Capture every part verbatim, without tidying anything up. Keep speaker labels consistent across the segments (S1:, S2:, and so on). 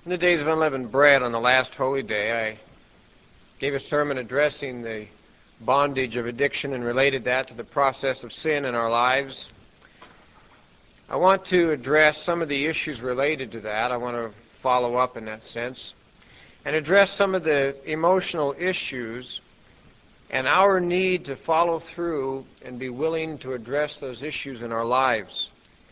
S1: In the days of unleavened bread on the last holy day, I gave a sermon addressing the bondage of addiction and related that to the process of sin in our lives. I want to address some of the issues related to that. I want to follow up in that sense and address some of the emotional issues and our need to follow through and be willing to address those issues in our lives.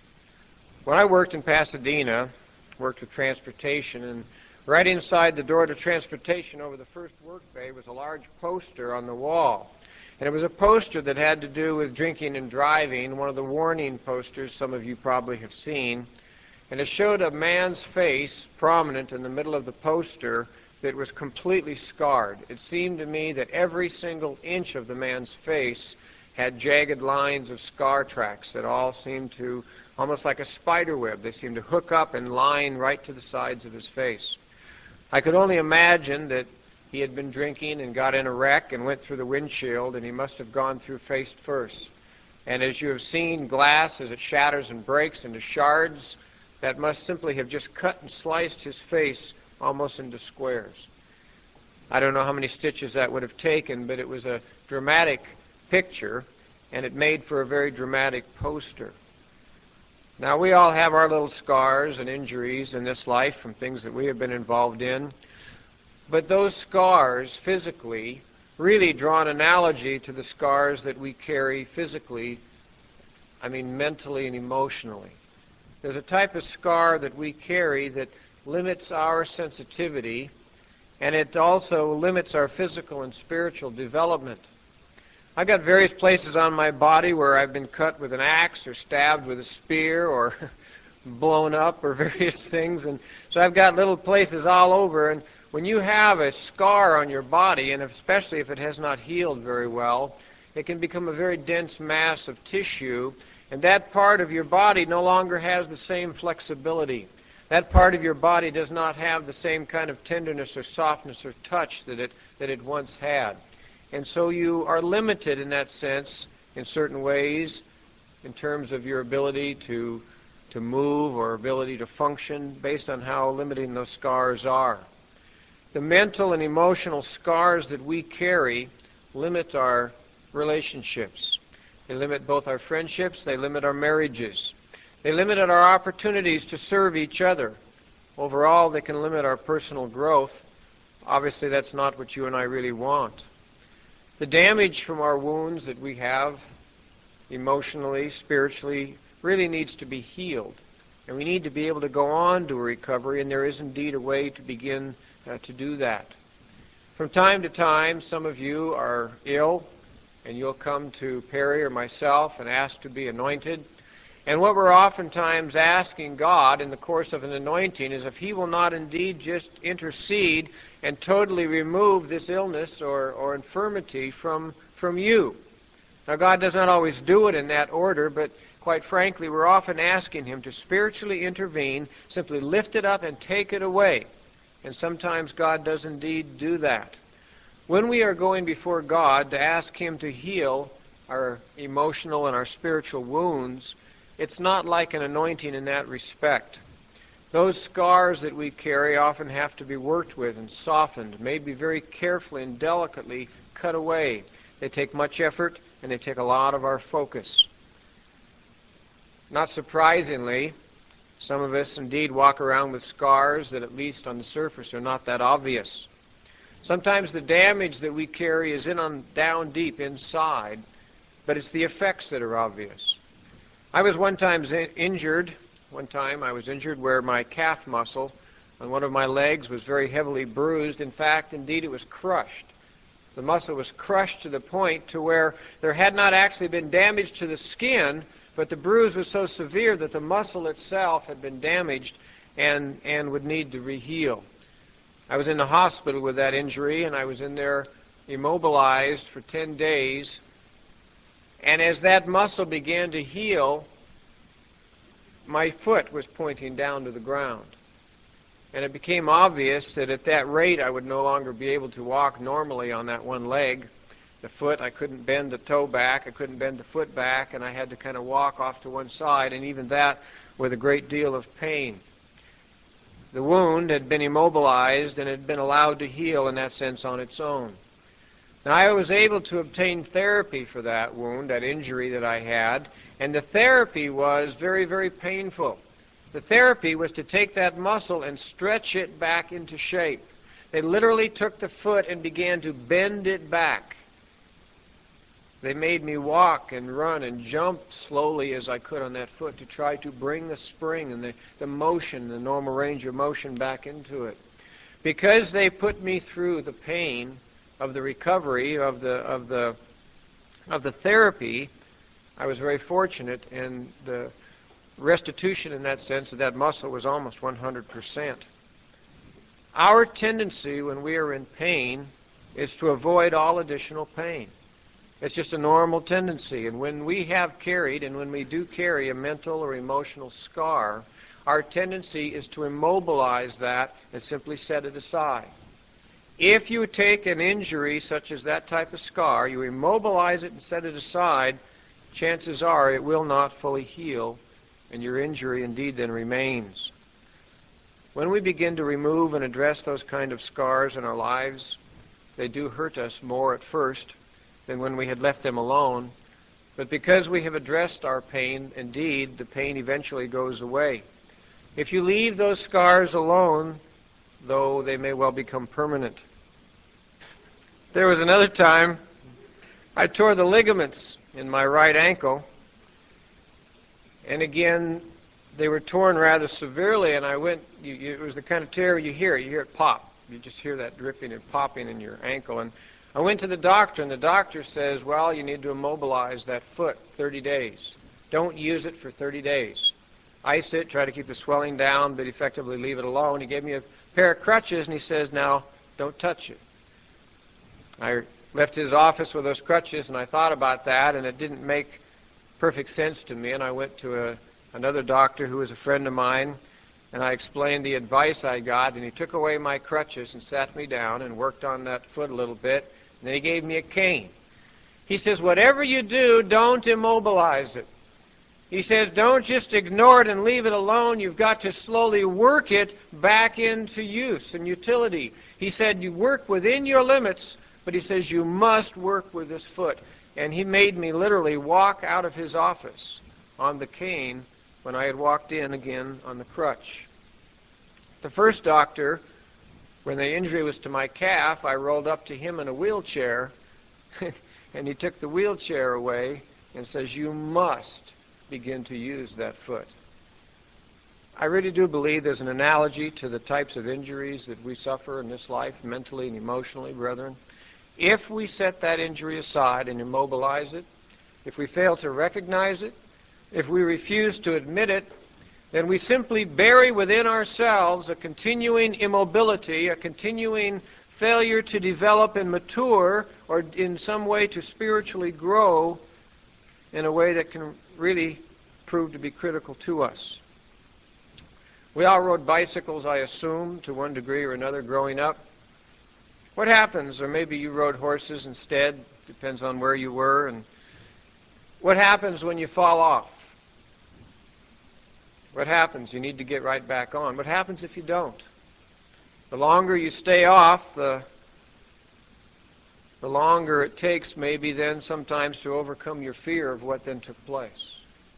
S1: When I worked in Pasadena, worked with transportation, and right inside the door to transportation over the first work bay was a large poster on the wall. And it was a poster that had to do with drinking and driving, one of the warning posters some of you probably have seen. And it showed a man's face prominent in the middle of the poster that was completely scarred. It seemed to me that every single inch of the man's face had jagged lines of scar tracks that all seemed to, almost like a spider web, they seemed to hook up and line right to the sides of his face. I could only imagine that he had been drinking and got in a wreck and went through the windshield, and he must have gone through face first. And as you have seen glass as it shatters and breaks into shards, that must simply have just cut and sliced his face almost into squares. I don't know how many stitches that would have taken, but it was a dramatic picture, and it made for a very dramatic poster. Now, we all have our little scars and injuries in this life from things that we have been involved in, but those scars physically really draw an analogy to the scars that we carry physically, I mean mentally and emotionally. There's a type of scar that we carry that limits our sensitivity, and it also limits our physical and spiritual development. I've got various places on my body where I've been cut with an axe or stabbed with a spear or blown up or various things, and so I've got little places all over. And when you have a scar on your body, and especially if it has not healed very well, it can become a very dense mass of tissue, and that part of your body no longer has the same flexibility. That part of your body does not have the same kind of tenderness or softness or touch that it that it once had. And so you are limited in that sense in certain ways in terms of your ability to to move or ability to function based on how limiting those scars are. The mental and emotional scars that we carry limit our relationships. They limit both our friendships, they limit our marriages. They limit our opportunities to serve each other. Overall, they can limit our personal growth. Obviously, that's not what you and I really want. The damage from our wounds that we have, emotionally, spiritually, really needs to be healed. And we need to be able to go on to a recovery, and there is indeed a way to begin uh, to do that. From time to time, some of you are ill, and you'll come to Perry or myself and ask to be anointed. And what we're oftentimes asking God in the course of an anointing is if He will not indeed just intercede and totally remove this illness or, or infirmity from, from you. Now, God does not always do it in that order, but quite frankly, we're often asking Him to spiritually intervene, simply lift it up and take it away. And sometimes God does indeed do that. When we are going before God to ask Him to heal our emotional and our spiritual wounds, it's not like an anointing in that respect. Those scars that we carry often have to be worked with and softened, maybe very carefully and delicately cut away. They take much effort and they take a lot of our focus. Not surprisingly, some of us indeed walk around with scars that at least on the surface are not that obvious. Sometimes the damage that we carry is in on down deep inside, but it's the effects that are obvious. I was one time injured, one time I was injured where my calf muscle on one of my legs was very heavily bruised. In fact, indeed, it was crushed. The muscle was crushed to the point to where there had not actually been damage to the skin, but the bruise was so severe that the muscle itself had been damaged and, and would need to re-heal. I was in the hospital with that injury, and I was in there immobilized for ten days. And as that muscle began to heal, my foot was pointing down to the ground. And it became obvious that at that rate I would no longer be able to walk normally on that one leg. The foot, I couldn't bend the toe back, I couldn't bend the foot back, and I had to kind of walk off to one side, and even that with a great deal of pain. The wound had been immobilized and had been allowed to heal in that sense on its own. Now, I was able to obtain therapy for that wound, that injury that I had, and the therapy was very, very painful. The therapy was to take that muscle and stretch it back into shape. They literally took the foot and began to bend it back. They made me walk and run and jump slowly as I could on that foot to try to bring the spring and the, the motion, the normal range of motion back into it. Because they put me through the pain of the recovery, of the, of the, of the therapy, I was very fortunate, and the restitution in that sense of that muscle was almost one hundred percent. Our tendency when we are in pain is to avoid all additional pain. It's just a normal tendency. And when we have carried, and when we do carry a mental or emotional scar, our tendency is to immobilize that and simply set it aside. If you take an injury such as that type of scar, you immobilize it and set it aside, chances are it will not fully heal, and your injury indeed then remains. When we begin to remove and address those kind of scars in our lives, they do hurt us more at first than when we had left them alone. But because we have addressed our pain, indeed, the pain eventually goes away. If you leave those scars alone, though they may well become permanent. There was another time I tore the ligaments in my right ankle, and again, they were torn rather severely, and I went, you, you, it was the kind of tear you hear, you hear it pop. You just hear that dripping and popping in your ankle. And I went to the doctor, and the doctor says, well, you need to immobilize that foot thirty days. Don't use it for thirty days. Ice it, try to keep the swelling down, but effectively leave it alone. He gave me a pair of crutches, and he says, now, don't touch it. I left his office with those crutches, and I thought about that, and it didn't make perfect sense to me, and I went to a, another doctor who was a friend of mine, and I explained the advice I got, and he took away my crutches and sat me down and worked on that foot a little bit, and then he gave me a cane. He says, whatever you do, don't immobilize it. He says, don't just ignore it and leave it alone. You've got to slowly work it back into use and utility. He said, you work within your limits, but he says, you must work with this foot. And he made me literally walk out of his office on the cane when I had walked in again on the crutch. The first doctor, when the injury was to my calf, I rolled up to him in a wheelchair, and he took the wheelchair away and says, you must begin to use that foot. I really do believe there's an analogy to the types of injuries that we suffer in this life, mentally and emotionally, brethren. If we set that injury aside and immobilize it, if we fail to recognize it, if we refuse to admit it, then we simply bury within ourselves a continuing immobility, a continuing failure to develop and mature, or in some way to spiritually grow in a way that can really prove to be critical to us. We all rode bicycles, I assume, to one degree or another growing up. What happens, or maybe you rode horses instead, depends on where you were, and what happens when you fall off? What happens? You need to get right back on. What happens if you don't? The longer you stay off, the, the longer it takes maybe then sometimes to overcome your fear of what then took place.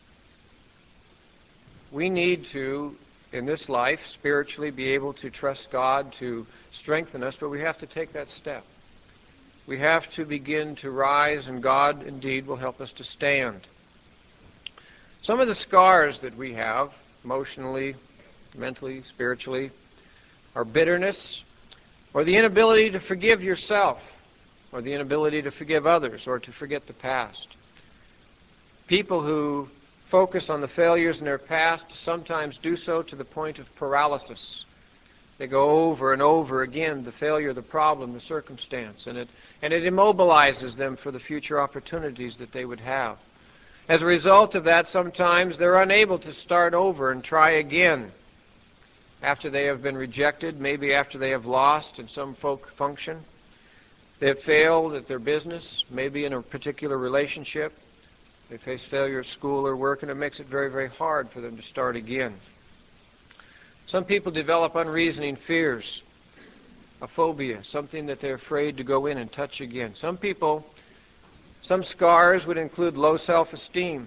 S1: We need to, in this life, spiritually be able to trust God to strengthen us, but we have to take that step. We have to begin to rise, and God indeed will help us to stand. Some of the scars that we have, emotionally, mentally, spiritually, are bitterness, or the inability to forgive yourself, or the inability to forgive others, or to forget the past. People who focus on the failures in their past sometimes do so to the point of paralysis. They go over and over again the failure, the problem, the circumstance, and it and it immobilizes them for the future opportunities that they would have. As a result of that, sometimes they're unable to start over and try again after they have been rejected, maybe after they have lost in some folk function. They have failed at their business, maybe in a particular relationship. They face failure at school or work, and it makes it very, very hard for them to start again. Some people develop unreasoning fears, a phobia, something that they're afraid to go in and touch again. Some people, some scars would include low self-esteem.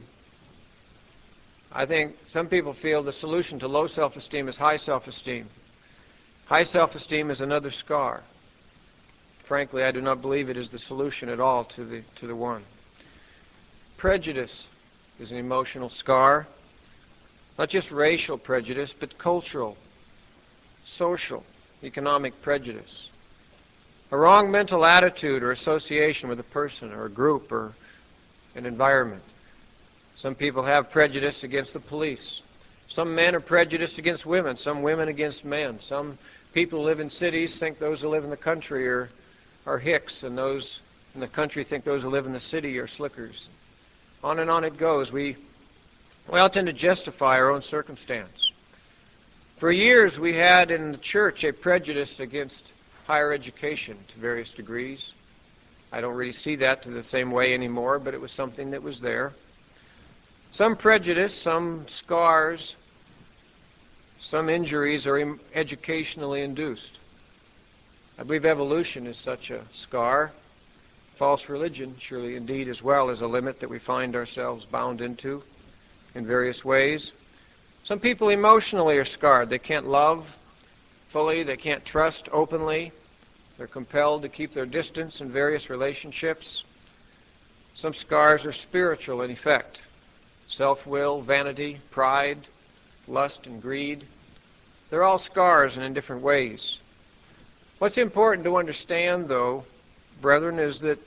S1: I think some people feel the solution to low self-esteem is high self-esteem. High self-esteem is another scar. Frankly, I do not believe it is the solution at all to the, to the one. Prejudice is an emotional scar. Not just racial prejudice, but cultural, social, economic prejudice. A wrong mental attitude or association with a person or a group or an environment. Some people have prejudice against the police. Some men are prejudiced against women, some women against men. Some people who live in cities think those who live in the country are, are hicks, and those in the country think those who live in the city are slickers. On and on it goes. We, we all tend to justify our own circumstance. For years we had in the church a prejudice against higher education to various degrees. I don't really see that to the same way anymore, but it was something that was there. Some prejudice, some scars, some injuries are educationally induced. I believe evolution is such a scar. False religion, surely indeed, as well, is a limit that we find ourselves bound into in various ways. Some people emotionally are scarred. They can't love fully. They can't trust openly. They're compelled to keep their distance in various relationships. Some scars are spiritual in effect. Self-will, vanity, pride, lust, and greed. They're all scars and in different ways. What's important to understand, though, brethren, is that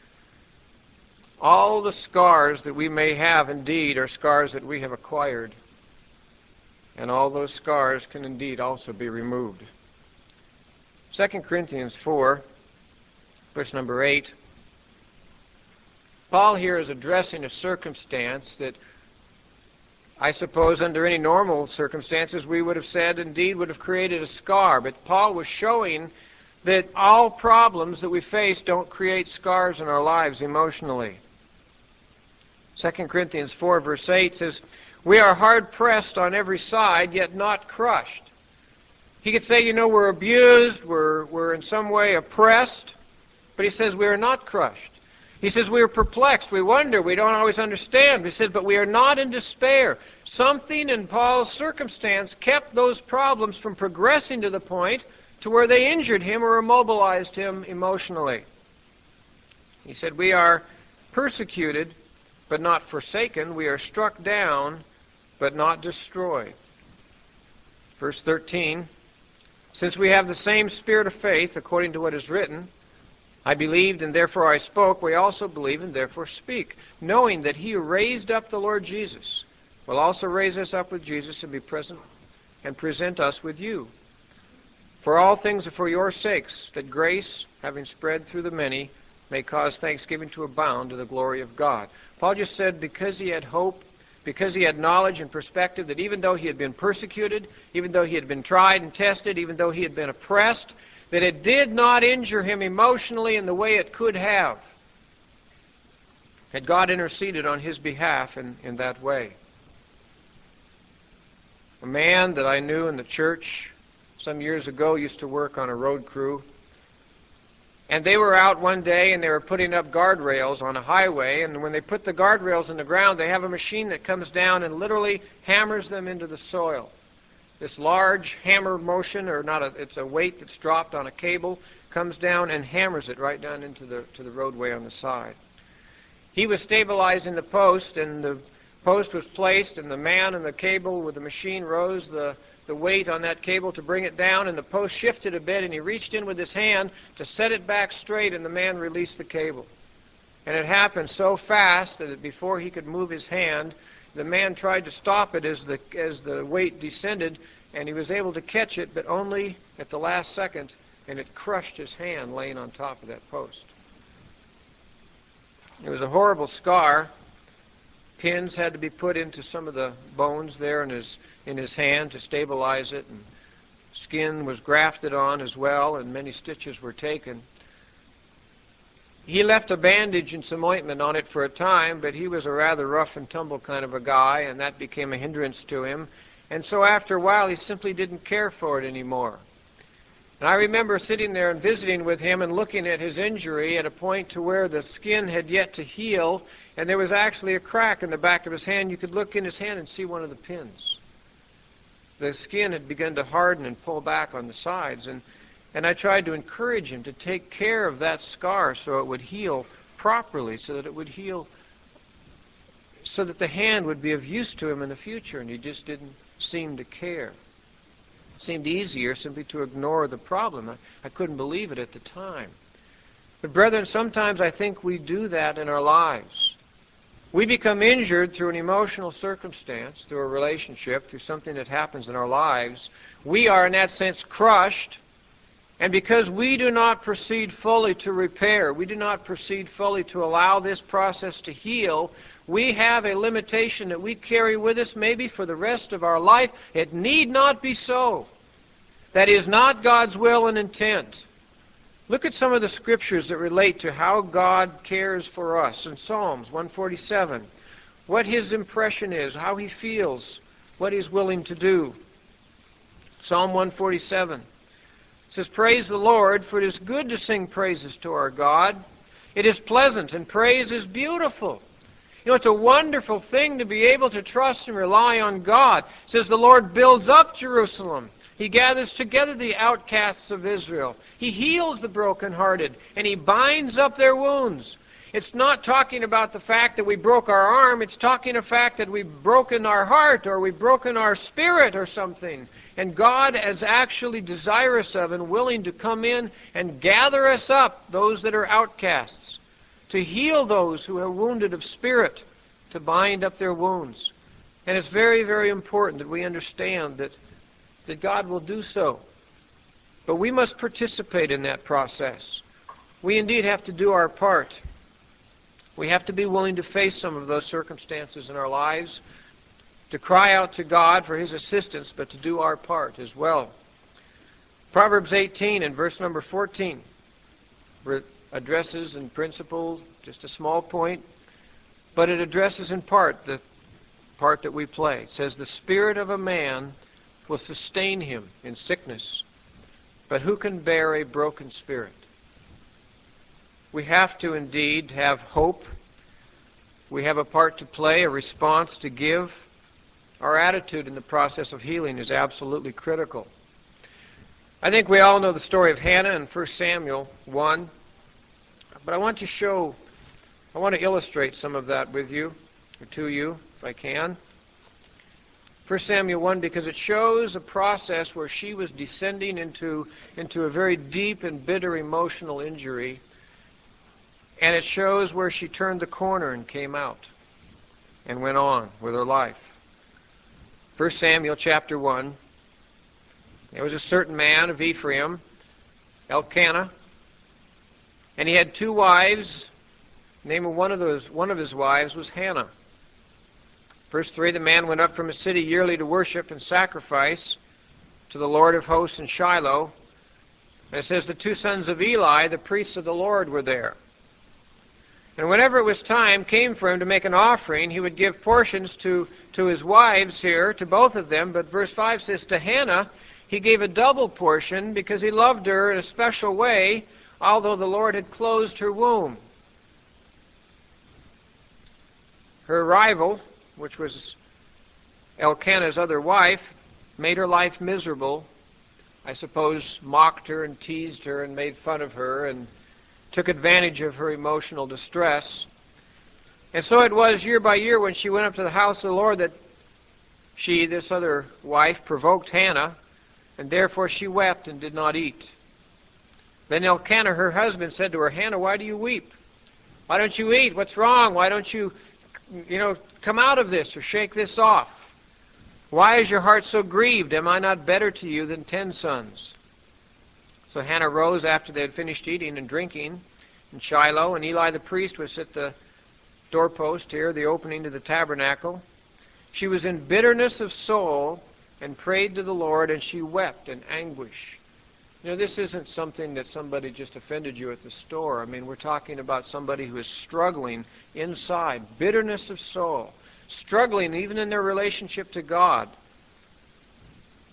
S1: all the scars that we may have indeed are scars that we have acquired. And all those scars can indeed also be removed. Second Corinthians four, verse number eight. Paul here is addressing a circumstance that I suppose under any normal circumstances we would have said indeed would have created a scar. But Paul was showing that all problems that we face don't create scars in our lives emotionally. Second Corinthians four, verse eight says, "We are hard-pressed on every side, yet not crushed." He could say, you know, we're abused, we're, we're in some way oppressed, but he says we are not crushed. He says we are perplexed, we wonder, we don't always understand. He says, but we are not in despair. Something in Paul's circumstance kept those problems from progressing to the point to where they injured him or immobilized him emotionally. He said, we are persecuted, but not forsaken. We are struck down, but not destroyed. Verse thirteen, since we have the same spirit of faith, according to what is written, I believed and therefore I spoke, we also believe and therefore speak, knowing that he who raised up the Lord Jesus will also raise us up with Jesus and be present and present us with you. For all things are for your sakes, that grace, having spread through the many, may cause thanksgiving to abound to the glory of God. Paul just said because he had hope, because he had knowledge and perspective that even though he had been persecuted, even though he had been tried and tested, even though he had been oppressed, that it did not injure him emotionally in the way it could have, had God interceded on his behalf in, in that way. A man that I knew in the church some years ago used to work on a road crew. And they were out one day and they were putting up guardrails on a highway, and when they put the guardrails in the ground, they have a machine that comes down and literally hammers them into the soil. This large hammer motion, or not a, it's a weight that's dropped on a cable, comes down and hammers it right down into the to the roadway on the side. He was stabilizing the post, and the post was placed, and the man and the cable with the machine rose the the weight on that cable to bring it down, and the post shifted a bit, and he reached in with his hand to set it back straight, and the man released the cable. And it happened so fast that before he could move his hand, the man tried to stop it as the as the weight descended, and he was able to catch it, but only at the last second, and it crushed his hand laying on top of that post. It was a horrible scar. Pins had to be put into some of the bones there in his in his hand to stabilize it, and skin was grafted on as well, and many stitches were taken. He left a bandage and some ointment on it for a time, but he was a rather rough and tumble kind of a guy, and that became a hindrance to him. And so after a while, he simply didn't care for it anymore. And I remember sitting there and visiting with him and looking at his injury at a point to where the skin had yet to heal, and there was actually a crack in the back of his hand. You could look in his hand and see one of the pins. The skin had begun to harden and pull back on the sides, and, and I tried to encourage him to take care of that scar so it would heal properly, so that it would heal, so that the hand would be of use to him in the future, and he just didn't seem to care. It seemed easier simply to ignore the problem. I, I couldn't believe it at the time. But brethren, sometimes I think we do that in our lives. We become injured through an emotional circumstance, through a relationship, through something that happens in our lives. We are, in that sense, crushed. And because we do not proceed fully to repair, we do not proceed fully to allow this process to heal, we have a limitation that we carry with us maybe for the rest of our life. It need not be so. That is not God's will and intent. Look at some of the scriptures that relate to how God cares for us. In Psalms one forty-seven, what His impression is, how He feels, what He's willing to do. Psalm one forty-seven says, "Praise the Lord, for it is good to sing praises to our God. It is pleasant, and praise is beautiful." You know, it's a wonderful thing to be able to trust and rely on God. It says the Lord builds up Jerusalem. He gathers together the outcasts of Israel. He heals the brokenhearted, and He binds up their wounds. It's not talking about the fact that we broke our arm. It's talking the fact that we've broken our heart, or we've broken our spirit or something. And God is actually desirous of and willing to come in and gather us up, those that are outcasts, to heal those who are wounded of spirit, to bind up their wounds. And it's very, very important that we understand that, that God will do so. But we must participate in that process. We indeed have to do our part. We have to be willing to face some of those circumstances in our lives, to cry out to God for His assistance, but to do our part as well. Proverbs eighteen and verse number fourteen addresses in principle just a small point, but it addresses in part the part that we play. It says, "The spirit of a man will sustain him in sickness, but who can bear a broken spirit?" We have to indeed have hope. We have a part to play, a response to give. Our attitude in the process of healing is absolutely critical. I think we all know the story of Hannah in First Samuel one. But I want to show, I want to illustrate some of that with you, or to you, if I can. First Samuel one, because it shows a process where she was descending into, into a very deep and bitter emotional injury. And it shows where she turned the corner and came out and went on with her life. First Samuel chapter one. There was a certain man of Ephraim, Elkanah, and he had two wives. The name of one of those, one of his wives was Hannah. Verse three, the man went up from his city yearly to worship and sacrifice to the Lord of hosts in Shiloh. And it says the two sons of Eli, the priests of the Lord, were there. And whenever it was time came for him to make an offering, he would give portions to, to his wives here, to both of them. But verse five says, to Hannah he gave a double portion because he loved her in a special way, although the Lord had closed her womb. Her rival, which was Elkanah's other wife, made her life miserable. I suppose mocked her and teased her and made fun of her and took advantage of her emotional distress. And so it was year by year when she went up to the house of the Lord that she, this other wife, provoked Hannah, and therefore she wept and did not eat. Then Elkanah, her husband, said to her, Hannah, why do you weep? Why don't you eat? What's wrong? Why don't you, you know, come out of this or shake this off? Why is your heart so grieved? Am I not better to you than ten sons? So Hannah rose after they had finished eating and drinking in Shiloh, and Eli the priest was at the doorpost here, the opening to the tabernacle. She was in bitterness of soul and prayed to the Lord, and she wept in anguish. You know, this isn't something that somebody just offended you at the store. I mean, we're talking about somebody who is struggling inside, bitterness of soul, struggling even in their relationship to God.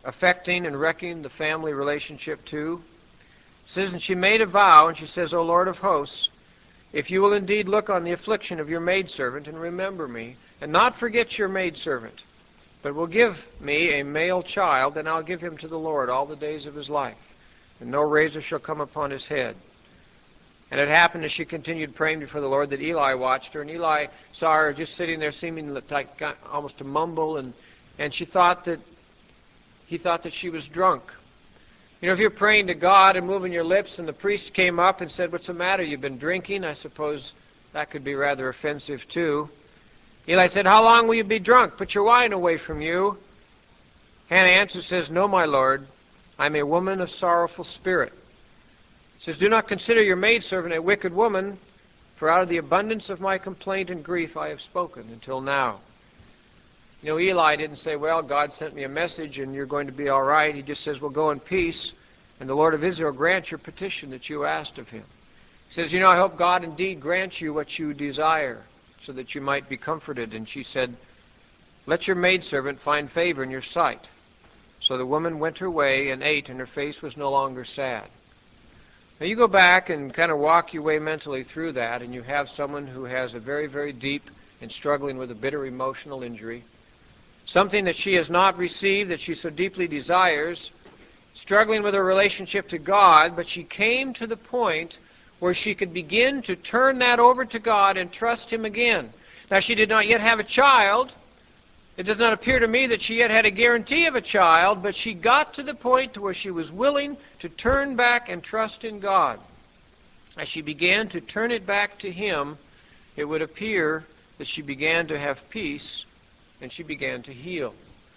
S1: affecting and wrecking the family relationship too. It says, and she made a vow, and she says, O Lord of hosts, if you will indeed look on the affliction of your maidservant and remember me, and not forget your maidservant, but will give me a male child, then I'll give him to the Lord all the days of his life, and no razor shall come upon his head. And it happened as she continued praying before the Lord that Eli watched her, and Eli saw her just sitting there seeming like almost to mumble, and, and she thought that he thought that she was drunk. You know, if you're praying to God and moving your lips, and the priest came up and said, what's the matter? You've been drinking? I suppose that could be rather offensive too. Eli said, how long will you be drunk? Put your wine away from you. Hannah answers, says, no, my Lord, I'm a woman of sorrowful spirit. Says, do not consider your maidservant a wicked woman, for out of the abundance of my complaint and grief I have spoken until now. You know, Eli didn't say, well, God sent me a message and you're going to be all right. He just says, well, go in peace, and the Lord of Israel grant your petition that you asked of him. He says, you know, I hope God indeed grants you what you desire, so that you might be comforted. And she said, let your maidservant find favor in your sight. So the woman went her way and ate, and her face was no longer sad. Now you go back and kind of walk your way mentally through that, and you have someone who has a very, very deep and struggling with a bitter emotional injury, something that she has not received that she so deeply desires, struggling with her relationship to God, but she came to the point where she could begin to turn that over to God and trust him again. Now she did not yet have a child. It does not appear to me that she yet had a guarantee of a child, but she got to the point to where she was willing to turn back and trust in God. As she began to turn it back to him, it would appear that she began to have peace and she began to heal.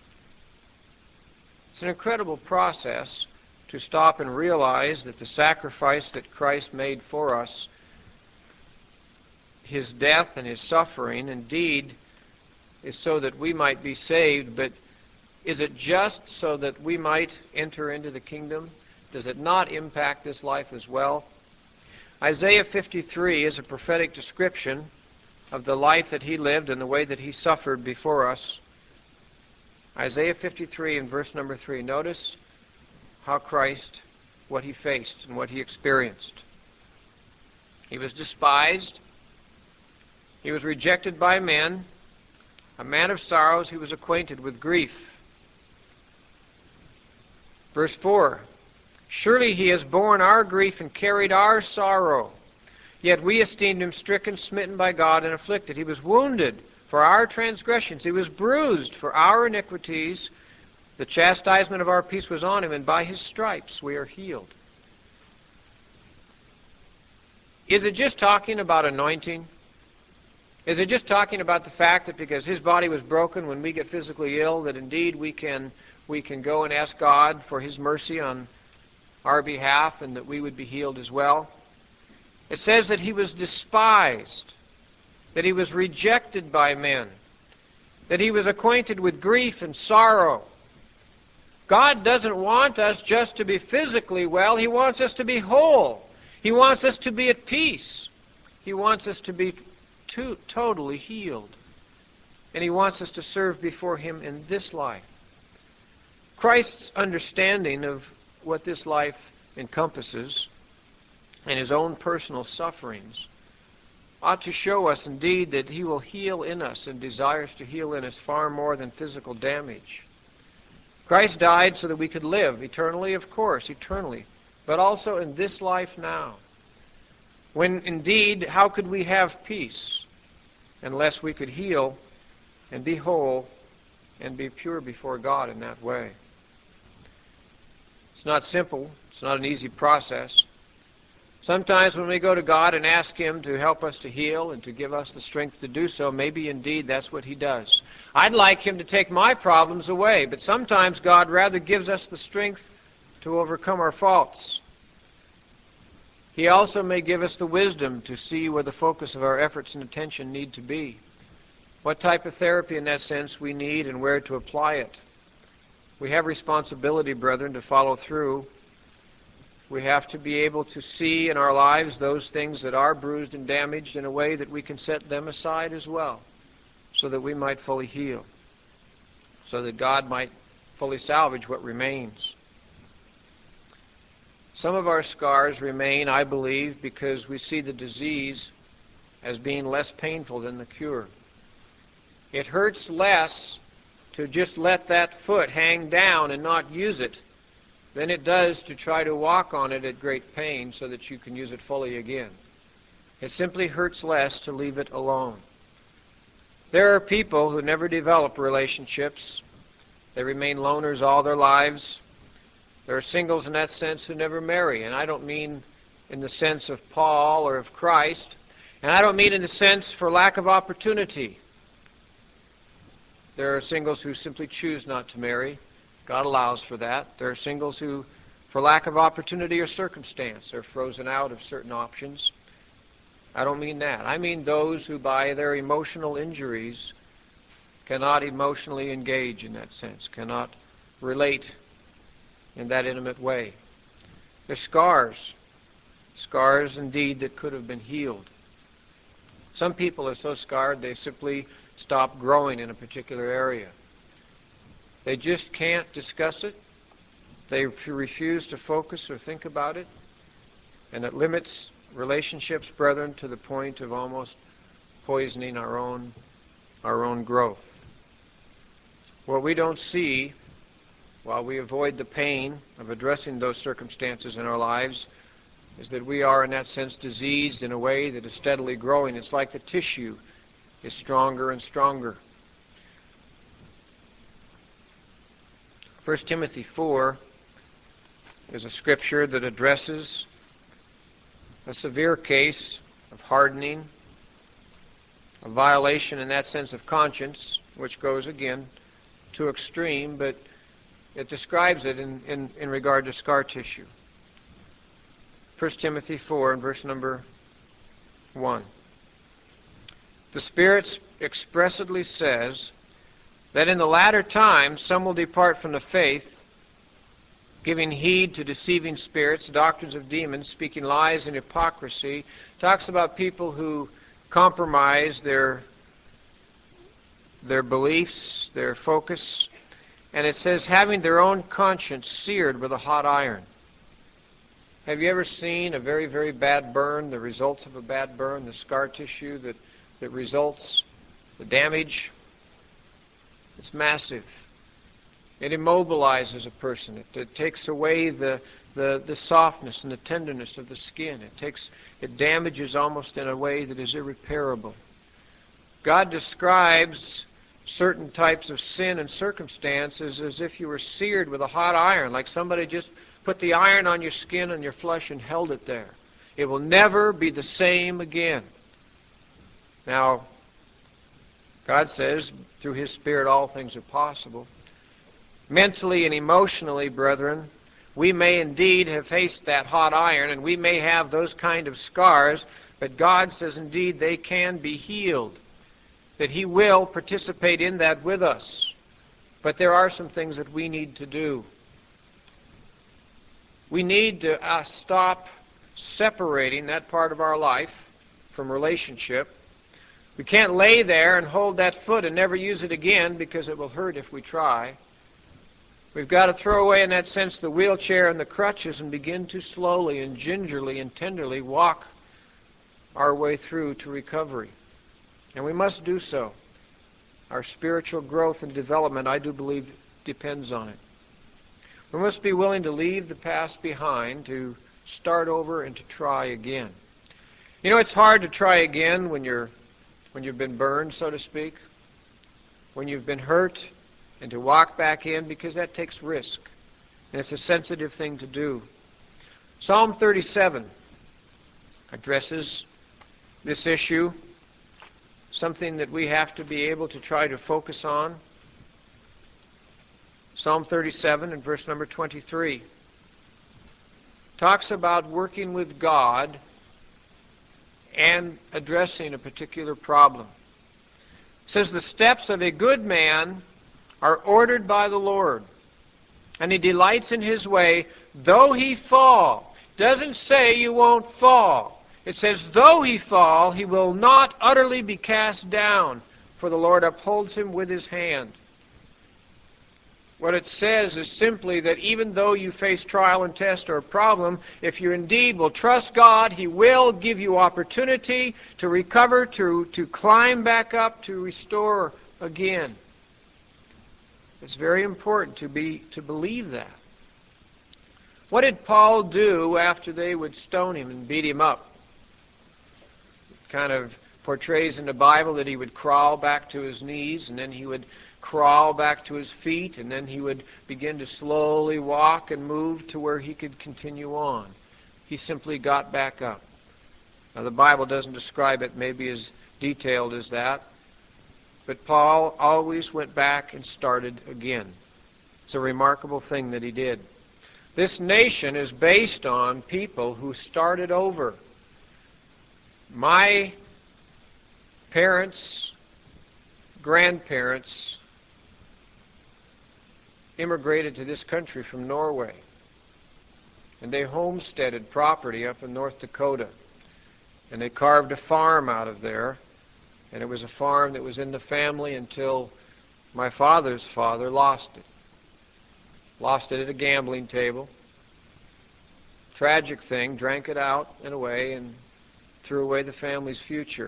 S1: It's an incredible process to stop and realize that the sacrifice that Christ made for us, his death and his suffering, indeed, is so that we might be saved, but is it just so that we might enter into the kingdom? Does it not impact this life as well? Isaiah fifty-three is a prophetic description of the life that he lived and the way that he suffered before us. Isaiah fifty-three and verse number three. Notice how Christ, what he faced and what he experienced. He was despised. He was rejected by men. A man of sorrows, he was acquainted with grief. Verse four, surely he has borne our grief and carried our sorrow. Yet we esteemed him stricken, smitten by God, and afflicted. He was wounded for our transgressions. He was bruised for our iniquities. The chastisement of our peace was on him, and by his stripes we are healed. Is it just talking about anointing? Is it just talking about the fact that because his body was broken when we get physically ill, that indeed we can we can go and ask God for his mercy on our behalf and that we would be healed as well? It says that he was despised, that he was rejected by men, that he was acquainted with grief and sorrow. God doesn't want us just to be physically well. He wants us to be whole. He wants us to be at peace. He wants us to be To, totally healed. And he wants us to serve before him in this life. Christ's understanding of what this life encompasses and his own personal sufferings ought to show us indeed that he will heal in us and desires to heal in us far more than physical damage. Christ died so that we could live eternally, of course, eternally, but also in this life now. When indeed, how could we have peace unless we could heal and be whole and be pure before God in that way? It's not simple. It's not an easy process. Sometimes when we go to God and ask him to help us to heal and to give us the strength to do so, maybe indeed that's what he does. I'd like him to take my problems away, but sometimes God rather gives us the strength to overcome our faults. He also may give us the wisdom to see where the focus of our efforts and attention need to be. What type of therapy in that sense we need and where to apply it. We have responsibility, brethren, to follow through. We have to be able to see in our lives those things that are bruised and damaged in a way that we can set them aside as well, so that we might fully heal, so that God might fully salvage what remains. Some of our scars remain, I believe, because we see the disease as being less painful than the cure. It hurts less to just let that foot hang down and not use it than it does to try to walk on it at great pain so that you can use it fully again. It simply hurts less to leave it alone. There are people who never develop relationships. They remain loners all their lives. There are singles in that sense who never marry, and I don't mean in the sense of Paul or of Christ, and I don't mean in the sense for lack of opportunity. There are singles who simply choose not to marry. God allows for that. There are singles who, for lack of opportunity or circumstance, are frozen out of certain options. I don't mean that. I mean those who, by their emotional injuries, cannot emotionally engage in that sense, cannot relate in that intimate way. They're scars. Scars, indeed, that could have been healed. Some people are so scarred they simply stop growing in a particular area. They just can't discuss it. They refuse to focus or think about it. And it limits relationships, brethren, to the point of almost poisoning our own, our own growth. What we don't see, while we avoid the pain of addressing those circumstances in our lives, is that we are, in that sense, diseased in a way that is steadily growing. It's like the tissue is stronger and stronger. First Timothy four is a scripture that addresses a severe case of hardening, a violation in that sense of conscience, which goes, again, too extreme, but it describes it in, in, in regard to scar tissue. First Timothy four and verse number one. The Spirit expressly says that in the latter times some will depart from the faith, giving heed to deceiving spirits, doctrines of demons, speaking lies and hypocrisy. Talks about people who compromise their, their beliefs, their focus. And it says, having their own conscience seared with a hot iron. Have you ever seen a very, very bad burn, the results of a bad burn, the scar tissue that, that results, the damage? It's massive. It immobilizes a person. It, it takes away the, the, the softness and the tenderness of the skin. It takes, it damages almost in a way that is irreparable. God describes certain types of sin and circumstances as if you were seared with a hot iron, like somebody just put the iron on your skin and your flesh and held it there. It will never be the same again. Now, God says, through His Spirit all things are possible. Mentally and emotionally, brethren, we may indeed have faced that hot iron, and we may have those kind of scars, but God says indeed they can be healed, that He will participate in that with us. But there are some things that we need to do. We need to uh, stop separating that part of our life from relationship. We can't lay there and hold that foot and never use it again because it will hurt if we try. We've got to throw away, in that sense, the wheelchair and the crutches and begin to slowly and gingerly and tenderly walk our way through to recovery. And we must do so. Our spiritual growth and development, I do believe, depends on it. We must be willing to leave the past behind, to start over and to try again. You know, it's hard to try again when you're when you've been burned, so to speak, when you've been hurt, and to walk back in, because that takes risk. And it's a sensitive thing to do. Psalm thirty-seven addresses this issue, something that we have to be able to try to focus on. Psalm thirty-seven and verse number twenty-three talks about working with God and addressing a particular problem. It says, the steps of a good man are ordered by the Lord, and he delights in his way, though he fall. Doesn't say you won't fall. It says, though he fall, he will not utterly be cast down, for the Lord upholds him with His hand. What it says is simply that even though you face trial and test or a problem, if you indeed will trust God, He will give you opportunity to recover, to, to climb back up, to restore again. It's very important to be to believe that. What did Paul do after they would stone him and beat him up? It kind of portrays in the Bible that he would crawl back to his knees, and then he would crawl back to his feet, and then he would begin to slowly walk and move to where he could continue on. He simply got back up. Now, the Bible doesn't describe it maybe as detailed as that, but Paul always went back and started again. It's a remarkable thing that he did. This nation is based on people who started over. My parents, grandparents, immigrated to this country from Norway. And they homesteaded property up in North Dakota. And they carved a farm out of there. And it was a farm that was in the family until my father's father lost it. Lost it at a gambling table. Tragic thing, drank it out and away and threw away the family's future.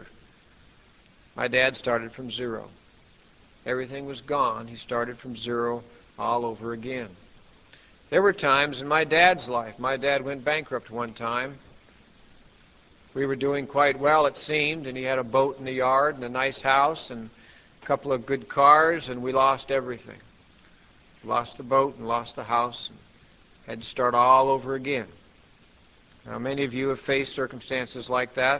S1: My dad started from zero. Everything was gone. He started from zero all over again. There were times in my dad's life. My dad went bankrupt one time. We were doing quite well, it seemed, and he had a boat in the yard and a nice house and a couple of good cars, and we lost everything. Lost the boat and lost the house and had to start all over again. Now, many of you have faced circumstances like that.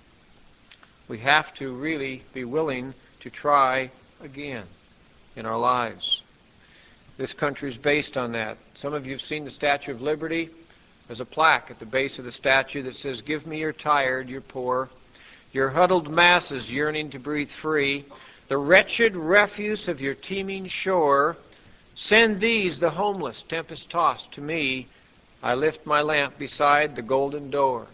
S1: We have to really be willing to try again in our lives. This country is based on that. Some of you have seen the Statue of Liberty. There's a plaque at the base of the statue that says, "Give me your tired, your poor, your huddled masses yearning to breathe free, the wretched refuse of your teeming shore. Send these, the homeless, tempest-tossed, to me. I lift my lamp beside the golden door."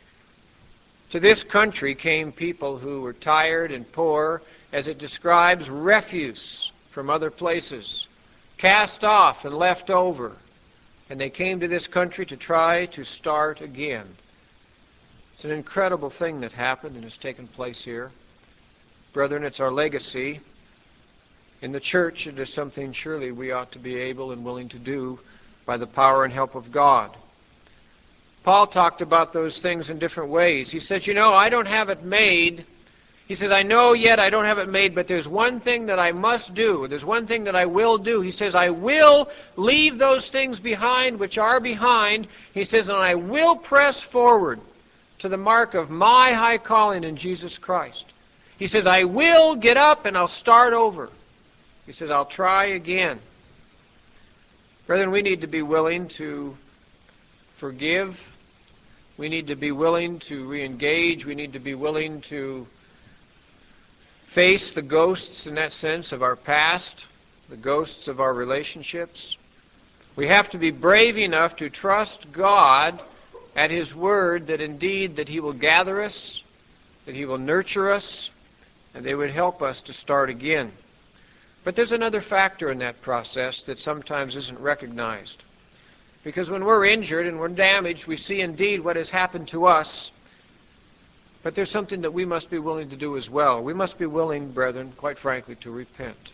S1: To this country came people who were tired and poor, as it describes refuse from other places, cast off and left over. And they came to this country to try to start again. It's an incredible thing that happened and has taken place here. Brethren, it's our legacy. In the church, it is something surely we ought to be able and willing to do by the power and help of God. Paul talked about those things in different ways. He says, you know, I don't have it made. He says, I know yet I don't have it made, but there's one thing that I must do. There's one thing that I will do. He says, I will leave those things behind which are behind. He says, and I will press forward to the mark of my high calling in Jesus Christ. He says, I will get up and I'll start over. He says, I'll try again. Brethren, we need to be willing to forgive. We need to be willing to re-engage. We need to be willing to face the ghosts, in that sense, of our past, the ghosts of our relationships. We have to be brave enough to trust God at His Word that indeed that He will gather us, that He will nurture us, and they would help us to start again. But there's another factor in that process that sometimes isn't recognized. Because when we're injured and we're damaged, we see indeed what has happened to us. But there's something that we must be willing to do as well. We must be willing, brethren, quite frankly, to repent.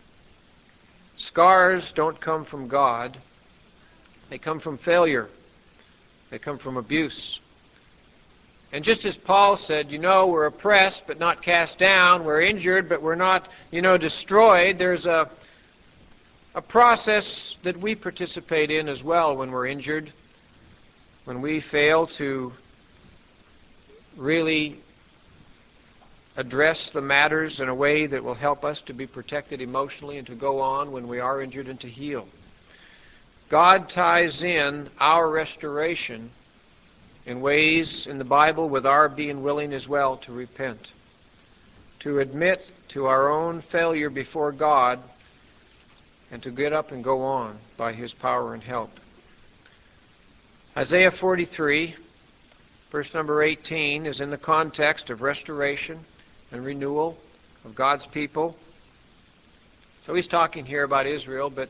S1: Scars don't come from God. They come from failure. They come from abuse. And just as Paul said, you know, we're oppressed but not cast down. We're injured but we're not, you know, destroyed. There's a, a process that we participate in as well when we're injured. When we fail to really address the matters in a way that will help us to be protected emotionally and to go on when we are injured and to heal. God ties in our restoration in ways in the Bible with our being willing as well to repent, to admit to our own failure before God, and to get up and go on by His power and help. Isaiah forty-three, verse number eighteen, is in the context of restoration and renewal of God's people. So he's talking here about Israel, but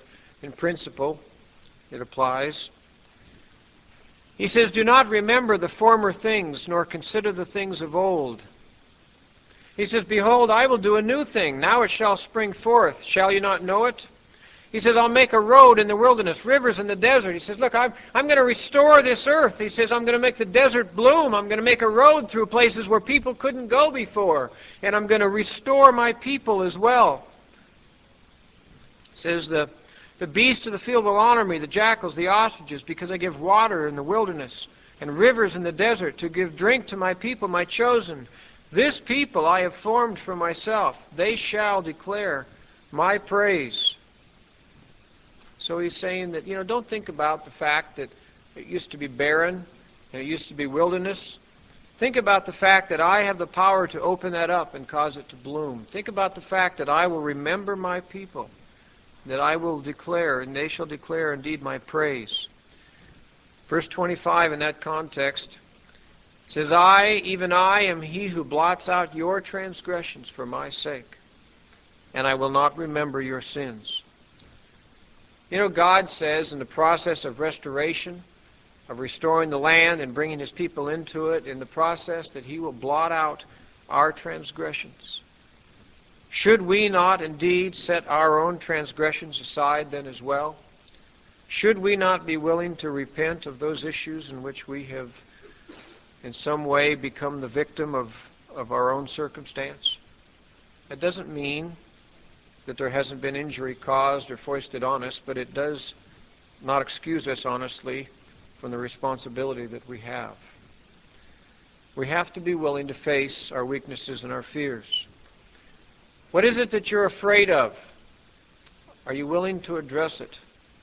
S1: In principle, it applies. He says, do not remember the former things, nor consider the things of old. He says, behold, I will do a new thing. Now it shall spring forth. Shall you not know it? He says, I'll make a road in the wilderness, rivers in the desert. He says, look, I'm, I'm going to restore this earth. He says, I'm going to make the desert bloom. I'm going to make a road through places where people couldn't go before. And I'm going to restore my people as well. He says, the, the beasts of the field will honor me, the jackals, the ostriches, because I give water in the wilderness and rivers in the desert to give drink to my people, my chosen. This people I have formed for myself. They shall declare my praise. So he's saying that, you know, don't think about the fact that it used to be barren and it used to be wilderness. Think about the fact that I have the power to open that up and cause it to bloom. Think about the fact that I will remember my people, that I will declare, and they shall declare indeed my praise. Verse twenty-five in that context says, I, even I, am he who blots out your transgressions for my sake, and I will not remember your sins. You know, God says in the process of restoration, of restoring the land and bringing his people into it, in the process that he will blot out our transgressions. Should we not indeed set our own transgressions aside then as well? Should we not be willing to repent of those issues in which we have in some way become the victim of, of our own circumstance? That doesn't mean that there hasn't been injury caused or foisted on us, but it does not excuse us, honestly, from the responsibility that we have. We have to be willing to face our weaknesses and our fears. What is it that you're afraid of? Are you willing to address it?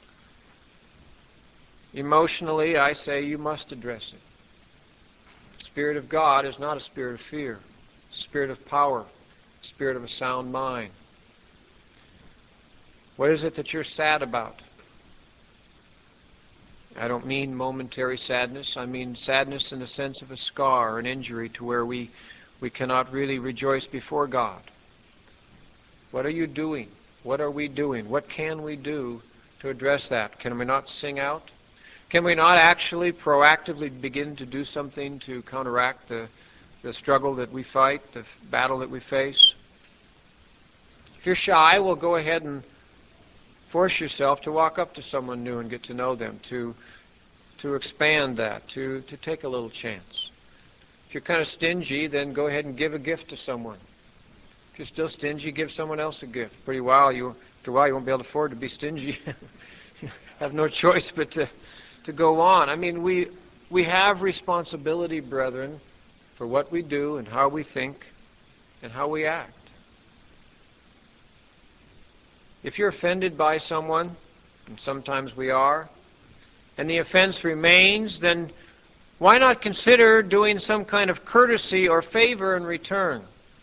S1: Emotionally, I say you must address it. The Spirit of God is not a spirit of fear. It's a spirit of power, a spirit of a sound mind. What is it that you're sad about? I don't mean momentary sadness. I mean sadness in the sense of a scar, an injury to where we, we cannot really rejoice before God. What are you doing? What are we doing? What can we do to address that? Can we not sing out? Can we not actually proactively begin to do something to counteract the, the struggle that we fight, the battle that we face? If you're shy, well, go ahead and force yourself to walk up to someone new and get to know them, to, to expand that, to, to take a little chance. If you're kind of stingy, then go ahead and give a gift to someone. If you're still stingy, give someone else a gift. Pretty while, you, after a while, you won't be able to afford to be stingy. You have no choice but to, to go on. I mean, we, we have responsibility, brethren, for what we do and how we think and how we act. If you're offended by someone, and sometimes we are, and the offense remains, then why not consider doing some kind of courtesy or favor in return?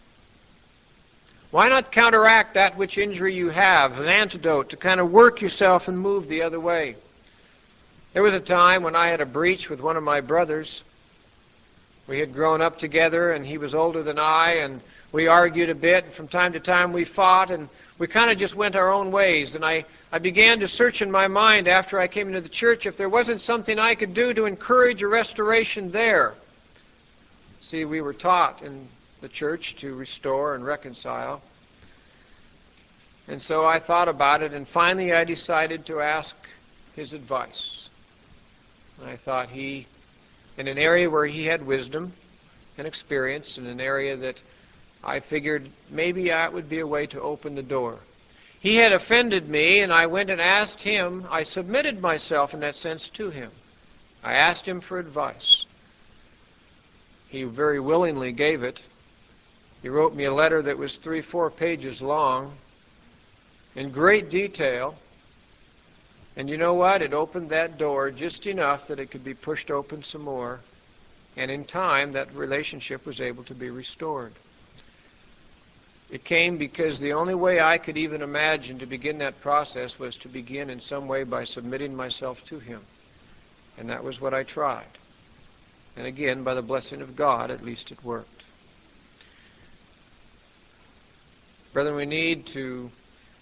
S1: Why not counteract that which injury you have, an antidote to kind of work yourself and move the other way? There was a time when I had a breach with one of my brothers. We had grown up together, and he was older than I, and we argued a bit, and from time to time we fought, and we kind of just went our own ways. And I, I began to search in my mind after I came into the church if there wasn't something I could do to encourage a restoration there. See, we were taught in the church to restore and reconcile. And so I thought about it, and finally I decided to ask his advice. And I thought he, in an area where he had wisdom and experience, in an area that I figured maybe that would be a way to open the door. He had offended me, and I went and asked him. I submitted myself in that sense to him. I asked him for advice. He very willingly gave it. He wrote me a letter that was three, four pages long, in great detail. And you know what? It opened that door just enough that it could be pushed open some more. And in time, that relationship was able to be restored. It came because the only way I could even imagine to begin that process was to begin in some way by submitting myself to him. And that was what I tried. And again, by the blessing of God, at least it worked. Brethren, we need to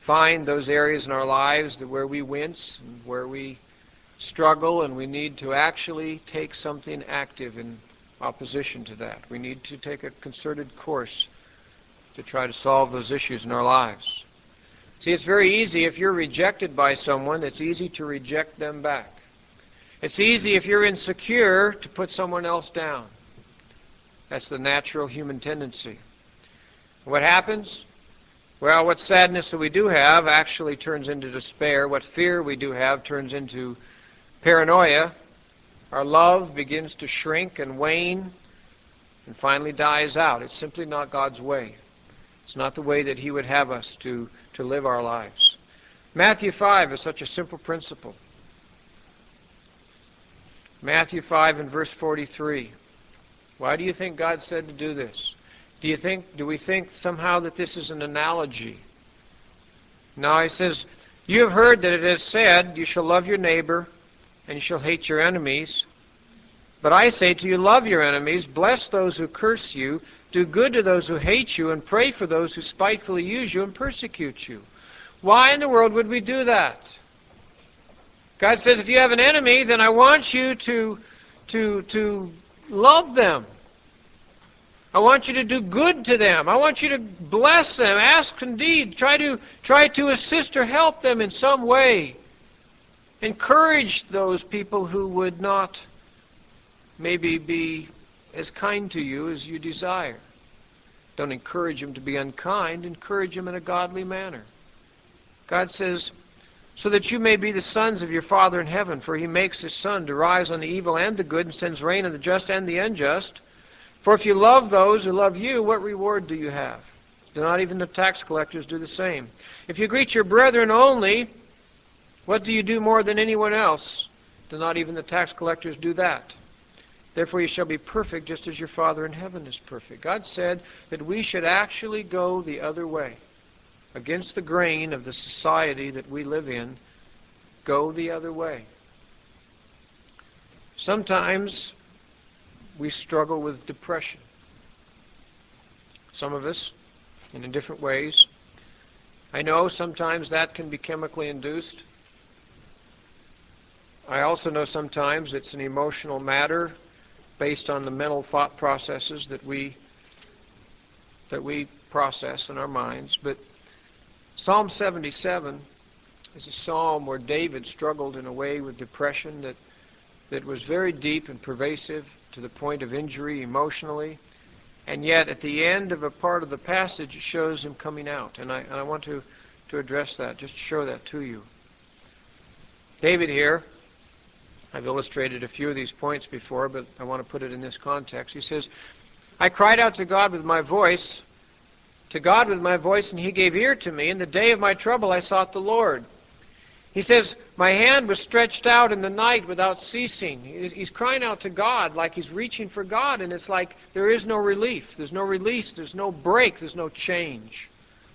S1: find those areas in our lives that where we wince and where we struggle, and we need to actually take something active in opposition to that. We need to take a concerted course to try to solve those issues in our lives. See, it's very easy if you're rejected by someone, it's easy to reject them back. It's easy if you're insecure to put someone else down. That's the natural human tendency. What happens? Well, what sadness that we do have actually turns into despair. What fear we do have turns into paranoia. Our love begins to shrink and wane and finally dies out. It's simply not God's way. It's not the way that He would have us to, to live our lives. Matthew five is such a simple principle. Matthew five and verse forty-three. Why do you think God said to do this? Do you think, do we think somehow that this is an analogy? No, He says, "You have heard that it is said, you shall love your neighbor and you shall hate your enemies. But I say to you, love your enemies, bless those who curse you, do good to those who hate you, and pray for those who spitefully use you and persecute you." Why in the world would we do that? God says, if you have an enemy, then I want you to, to, to love them. I want you to do good to them. I want you to bless them. Ask indeed. Try to, try to assist or help them in some way. Encourage those people who would not maybe be as kind to you as you desire. Don't encourage them to be unkind. Encourage them in a godly manner. God says, so that you may be the sons of your Father in heaven, for He makes His sun to rise on the evil and the good, and sends rain on the just and the unjust. For if you love those who love you, what reward do you have? Do not even the tax collectors do the same? If you greet your brethren only, what do you do more than anyone else? Do not even the tax collectors do that? Therefore you shall be perfect just as your Father in heaven is perfect. God said that we should actually go the other way. Against the grain of the society that we live in, go the other way. Sometimes we struggle with depression. Some of us, and in different ways. I know sometimes that can be chemically induced. I also know sometimes it's an emotional matter based on the mental thought processes that we that we process in our minds. But Psalm seventy-seven is a psalm where David struggled in a way with depression that, that was very deep and pervasive to the point of injury emotionally. And yet at the end of a part of the passage it shows him coming out. And I, and I want to, to address that, just to show that to you. David here, I've illustrated a few of these points before, but I want to put it in this context. He says, I cried out to God with my voice, to God with my voice, and He gave ear to me. In the day of my trouble I sought the Lord. He says, my hand was stretched out in the night without ceasing. He's crying out to God like he's reaching for God, and it's like there is no relief. There's no release. There's no break. There's no change.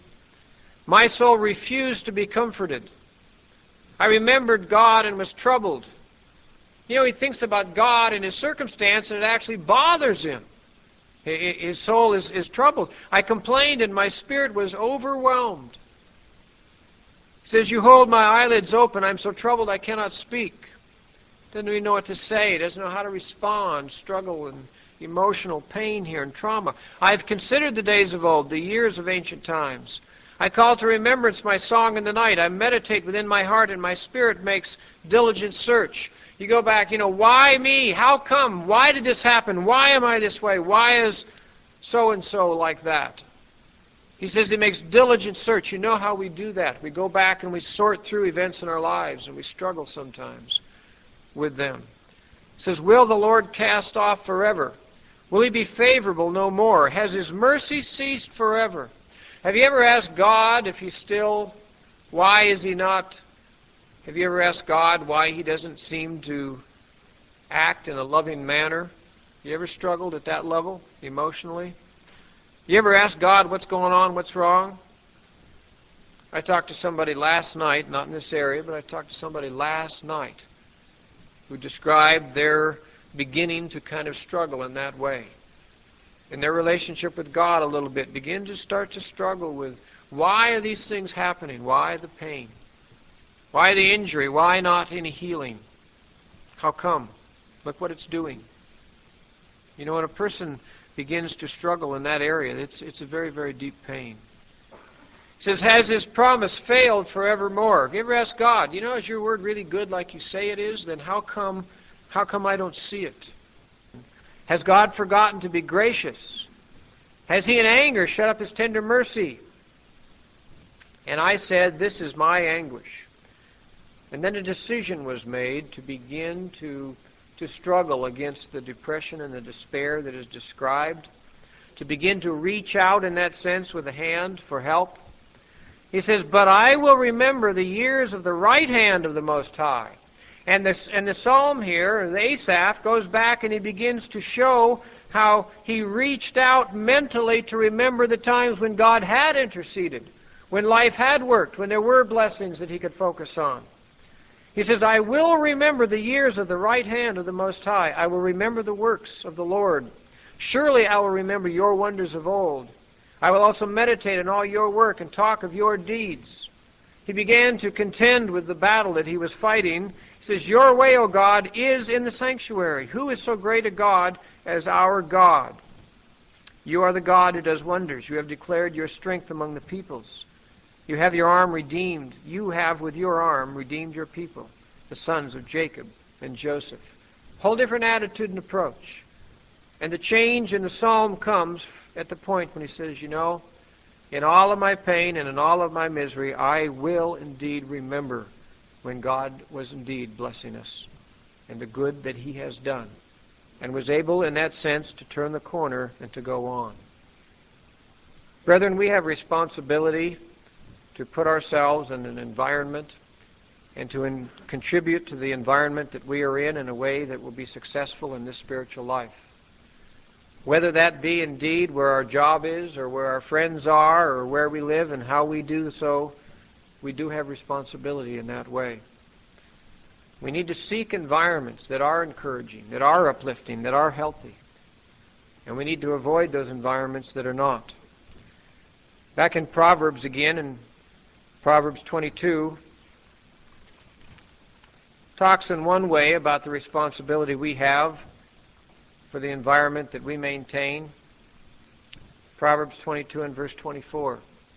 S1: My soul refused to be comforted. I remembered God and was troubled. You know, he thinks about God and his circumstance, and it actually bothers him. His soul is, is troubled. I complained, and my spirit was overwhelmed. He says, you hold my eyelids open. I'm so troubled I cannot speak. Doesn't even know what to say. Doesn't know how to respond. Struggle and emotional pain here and trauma. I've considered the days of old, the years of ancient times. I call to remembrance my song in the night. I meditate within my heart, and my spirit makes diligent search. You go back, you know, why me? How come? Why did this happen? Why am I this way? Why is so-and-so like that? He says he makes diligent search. You know how we do that. We go back and we sort through events in our lives, and we struggle sometimes with them. He says, will the Lord cast off forever? Will He be favorable no more? Has His mercy ceased forever? Have you ever asked God if He's still, why is He not? Have you ever asked God why He doesn't seem to act in a loving manner? You ever struggled at that level, emotionally? You ever asked God what's going on, what's wrong? I talked to somebody last night, not in this area, but I talked to somebody last night who described their beginning to kind of struggle in that way. in their relationship with God a little bit, begin to start to struggle with, why are these things happening? Why the pain? Why the injury? Why not any healing? How come? Look what it's doing. You know, when a person begins to struggle in that area, it's, it's a very, very deep pain. It says, has His promise failed forevermore? Have you ever asked God, you know, is your word really good like you say it is? Then how come, how come I don't see it? Has God forgotten to be gracious? Has He in anger shut up His tender mercy? And I said, this is my anguish. And then a decision was made to begin to, to struggle against the depression and the despair that is described, to begin to reach out in that sense with a hand for help. He says, but I will remember the years of the right hand of the Most High. And the, and the psalm here, the Asaph, goes back and he begins to show how he reached out mentally to remember the times when God had interceded, when life had worked, when there were blessings that he could focus on. He says, I will remember the years of the right hand of the Most High. I will remember the works of the Lord. Surely I will remember your wonders of old. I will also meditate on all your work and talk of your deeds. He began to contend with the battle that he was fighting. He says, your way, O God, is in the sanctuary. Who is so great a God as our God? You are the God who does wonders. You have declared your strength among the peoples. You have your arm redeemed. You have with your arm redeemed your people, the sons of Jacob and Joseph. Whole different attitude and approach. And the change in the psalm comes at the point when he says, you know, in all of my pain and in all of my misery, I will indeed remember when God was indeed blessing us and the good that He has done, and was able in that sense to turn the corner and to go on. Brethren, we have responsibility to put ourselves in an environment and to in, contribute to the environment that we are in in a way that will be successful in this spiritual life. Whether that be indeed where our job is or where our friends are or where we live and how we do so, we do have responsibility in that way. We need to seek environments that are encouraging, that are uplifting, that are healthy. And we need to avoid those environments that are not. Back in Proverbs again, in Proverbs twenty-two, talks in one way about the responsibility we have for the environment that we maintain. Proverbs twenty-two and verse twenty-four.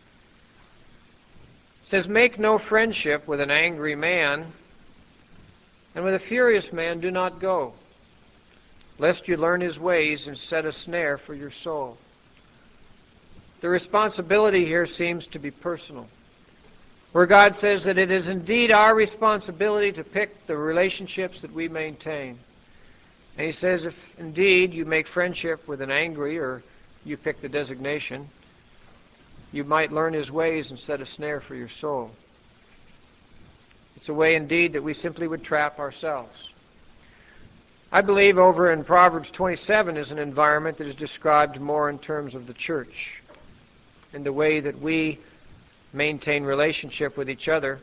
S1: It says, make no friendship with an angry man, and with a furious man do not go, lest you learn his ways and set a snare for your soul. The responsibility here seems to be personal, where God says that it is indeed our responsibility to pick the relationships that we maintain. And He says, if indeed you make friendship with an angry, or you pick the designation, you might learn his ways and set a snare for your soul. It's a way indeed that we simply would trap ourselves. I believe over in Proverbs twenty-seven is an environment that is described more in terms of the church and the way that we maintain relationship with each other.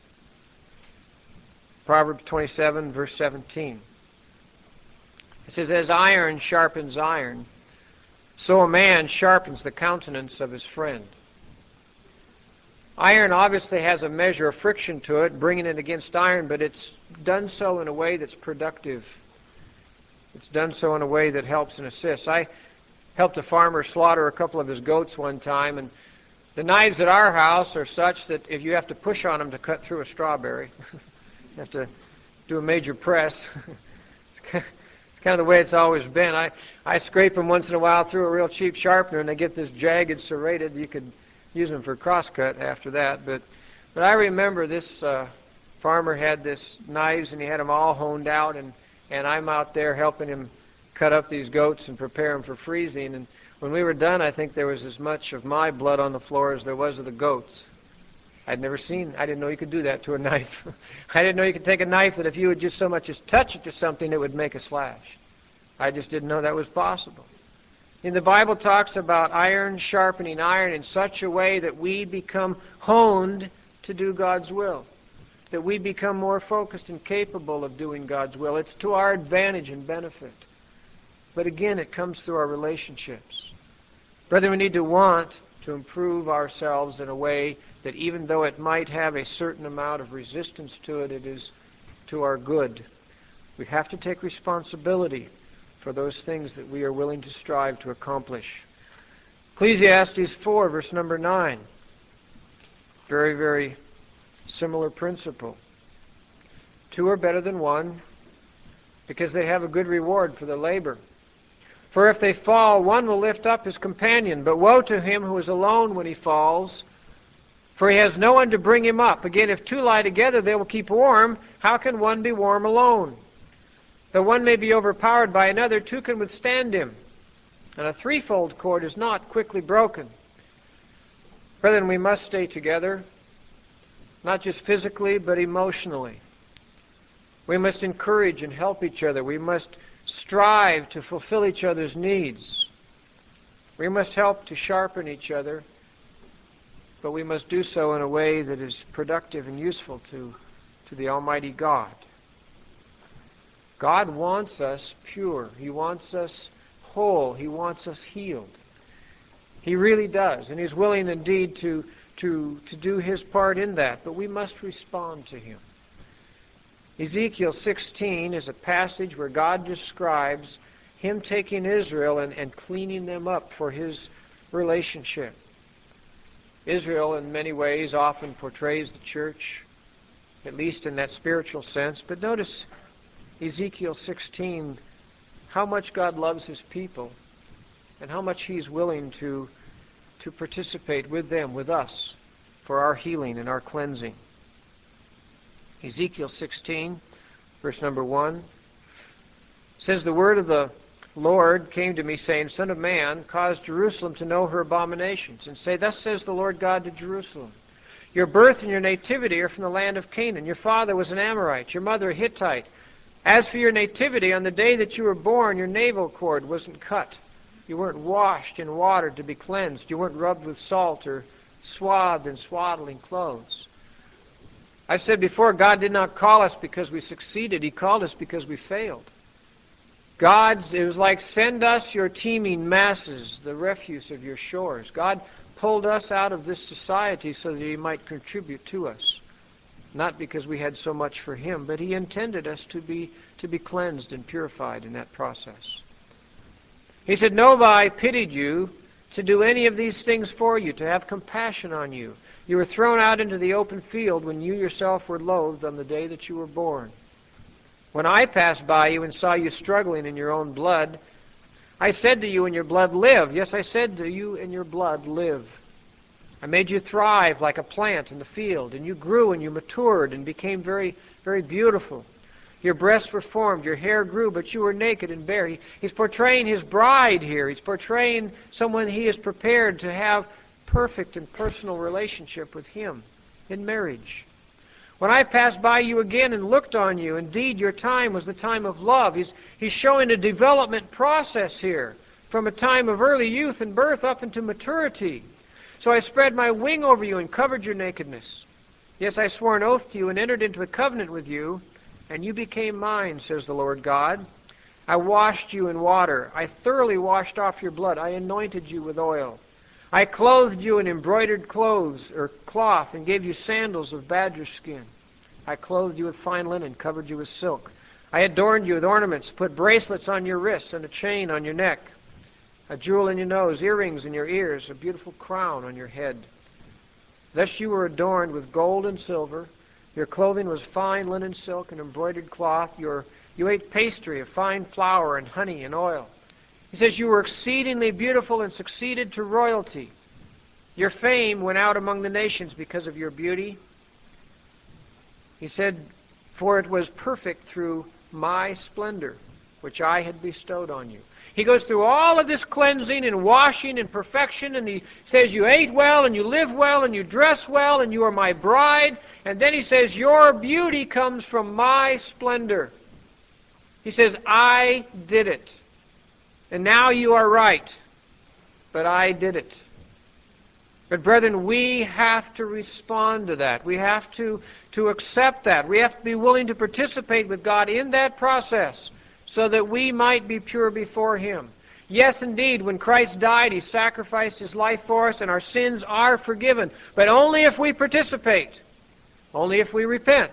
S1: Proverbs twenty-seven, verse seventeen. It says, as iron sharpens iron, so a man sharpens the countenance of his friend. Iron obviously has a measure of friction to it, bringing it against iron, but it's done so in a way that's productive. It's done so in a way that helps and assists. I helped a farmer slaughter a couple of his goats one time, and the knives at our house are such that if you have to push on them to cut through a strawberry, you have to do a major press. It's kind of the way it's always been. I, I scrape them once in a while through a real cheap sharpener, and they get this jagged, serrated. You could use them for crosscut after that. But but I remember this uh, farmer had this knives, and he had them all honed out, and, and I'm out there helping him cut up these goats and prepare them for freezing. And when we were done, I think there was as much of my blood on the floor as there was of the goats. I'd never seen, I didn't know you could do that to a knife. I didn't know you could take a knife that if you would just so much as touch it to something, it would make a slash. I just didn't know that was possible. And the Bible talks about iron sharpening iron in such a way that we become honed to do God's will, that we become more focused and capable of doing God's will. It's to our advantage and benefit. But again, it comes through our relationships. Brethren, we need to want to improve ourselves in a way that even though it might have a certain amount of resistance to it, it is to our good. We have to take responsibility for those things that we are willing to strive to accomplish. Ecclesiastes four, verse number nine. Very, very similar principle. Two are better than one, because they have a good reward for their labor. For if they fall, one will lift up his companion. But woe to him who is alone when he falls, for he has no one to bring him up. Again, if two lie together, they will keep warm. How can one be warm alone? Though one may be overpowered by another, two can withstand him. And a threefold cord is not quickly broken. Brethren, we must stay together, not just physically, but emotionally. We must encourage and help each other. We must strive to fulfill each other's needs. We must help to sharpen each other, but we must do so in a way that is productive and useful to, to the Almighty God. God wants us pure. He wants us whole. He wants us healed. He really does, and He's willing indeed to, to, to do His part in that, but we must respond to Him. Ezekiel sixteen is a passage where God describes Him taking Israel and, and cleaning them up for His relationship. Israel, in many ways, often portrays the church, at least in that spiritual sense. But notice Ezekiel sixteen, how much God loves His people and how much He's willing to, to participate with them, with us, for our healing and our cleansing. Ezekiel sixteen, verse number one, says, "The word of the Lord came to me, saying, Son of man, cause Jerusalem to know her abominations, and say, Thus says the Lord God to Jerusalem, Your birth and your nativity are from the land of Canaan. Your father was an Amorite, your mother a Hittite. As for your nativity, on the day that you were born, your navel cord wasn't cut. You weren't washed in water to be cleansed. You weren't rubbed with salt or swathed in swaddling clothes." I've said before, God did not call us because we succeeded. He called us because we failed. God's, it was like, send us your teeming masses, the refuse of your shores. God pulled us out of this society so that He might contribute to us. Not because we had so much for Him, but He intended us to be, to be cleansed and purified in that process. He said, "No, I pitied you to do any of these things for you, to have compassion on you. You were thrown out into the open field when you yourself were loathed on the day that you were born. When I passed by you and saw you struggling in your own blood, I said to you, in your blood live. Yes, I said to you, in your blood live. I made you thrive like a plant in the field, and you grew and you matured and became very, very beautiful. Your breasts were formed, your hair grew, but you were naked and bare." He, he's portraying His bride here. He's portraying someone He is prepared to have perfect and personal relationship with Him in marriage. "When I passed by you again and looked on you, indeed your time was the time of love." He's, he's showing a development process here, from a time of early youth and birth up into maturity. "So I spread my wing over you and covered your nakedness. Yes, I swore an oath to you and entered into a covenant with you, and you became mine, says the Lord God. I washed you in water. I thoroughly washed off your blood. I anointed you with oil. I clothed you in embroidered clothes or cloth and gave you sandals of badger skin. I clothed you with fine linen, covered you with silk. I adorned you with ornaments, put bracelets on your wrists and a chain on your neck, a jewel in your nose, earrings in your ears, a beautiful crown on your head. Thus you were adorned with gold and silver. Your clothing was fine linen, silk, and embroidered cloth. Your, you ate pastry of fine flour and honey and oil. He says, you were exceedingly beautiful and succeeded to royalty. Your fame went out among the nations because of your beauty. He said, for it was perfect through my splendor, which I had bestowed on you. He goes through all of this cleansing and washing and perfection, and he says, you ate well, and you live well, and you dress well, and you are my bride. And then he says, your beauty comes from my splendor. He says, I did it. And now you are right, but I did it. But brethren, we have to respond to that. We have to, to accept that. We have to be willing to participate with God in that process so that we might be pure before Him. Yes, indeed, when Christ died, He sacrificed His life for us, and our sins are forgiven. But only if we participate. Only if we repent.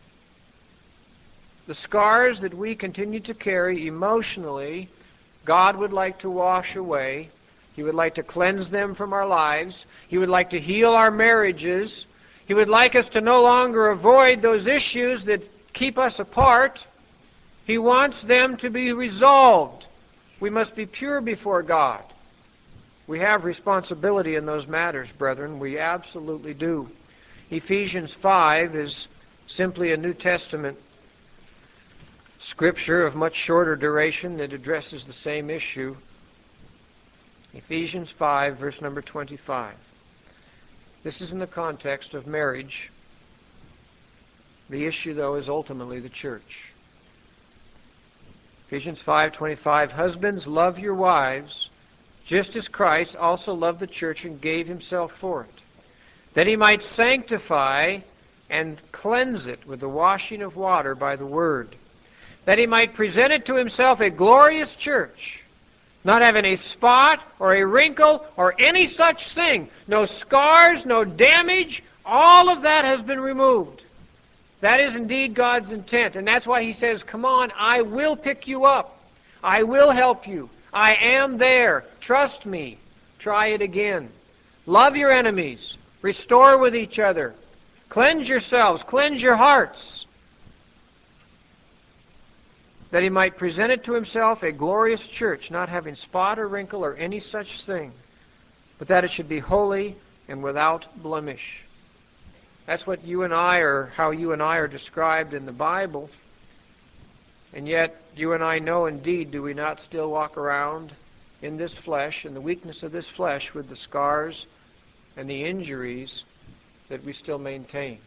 S1: The scars that we continue to carry emotionally, God would like to wash away. He would like to cleanse them from our lives. He would like to heal our marriages. He would like us to no longer avoid those issues that keep us apart. He wants them to be resolved. We must be pure before God. We have responsibility in those matters, brethren. We absolutely do. Ephesians five is simply a New Testament scripture of much shorter duration that addresses the same issue. Ephesians five, verse number twenty-five. This is in the context of marriage. The issue, though, is ultimately the church. Ephesians five twenty-five, husbands, love your wives, just as Christ also loved the church and gave Himself for it, that He might sanctify and cleanse it with the washing of water by the Word, that He might present it to Himself a glorious church, not having a spot or a wrinkle or any such thing. No scars, no damage. All of that has been removed. That is indeed God's intent. And that's why He says, come on, I will pick you up. I will help you. I am there. Trust me. Try it again. Love your enemies. Restore with each other. Cleanse yourselves. Cleanse your hearts. That He might present it to Himself a glorious church, not having spot or wrinkle or any such thing, but that it should be holy and without blemish. That's what you and I are, how you and I are described in the Bible. And yet, you and I know indeed, do we not still walk around in this flesh, in the weakness of this flesh, with the scars and the injuries that we still maintain?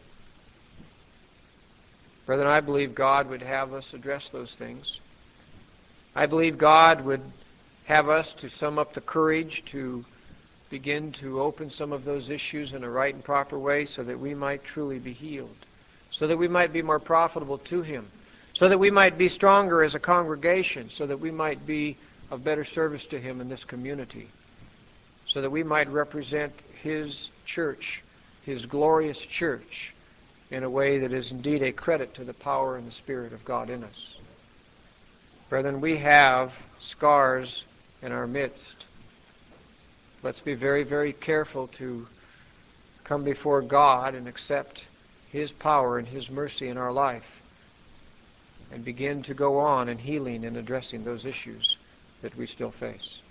S1: Brethren, I believe God would have us address those things. I believe God would have us to sum up the courage to begin to open some of those issues in a right and proper way so that we might truly be healed, so that we might be more profitable to Him, so that we might be stronger as a congregation, so that we might be of better service to Him in this community, so that we might represent His church, His glorious church, in a way that is indeed a credit to the power and the Spirit of God in us. Brethren, we have scars in our midst. Let's be very, very careful to come before God and accept His power and His mercy in our life and begin to go on in healing and addressing those issues that we still face.